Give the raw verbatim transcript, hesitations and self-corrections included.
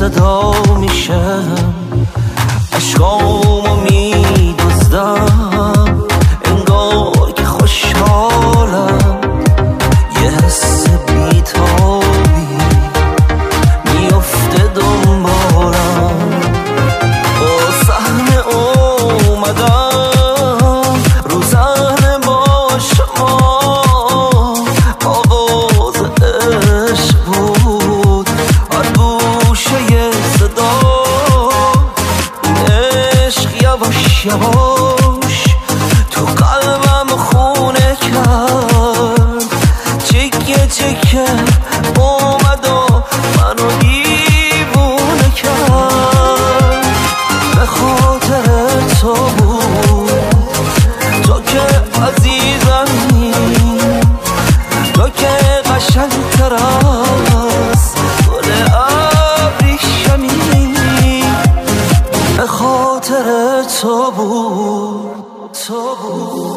صدا میشم، عشقامو میدزدم، انگار که خوشحالم. یه حس بیتابی میفته دنبالم، با صحنه اومدم رو صحنه با شما. آواز عشق بود هر گوشه صدا، عشق یواش یواش تو قلبم خونه کرد، چکه چکه اومد و منو دیوونه کرد. به خاطر تو بود، تو که عزیزمی، تو که قشنگتر از گل ابریشمی. به خاطر تو بود، تو بود.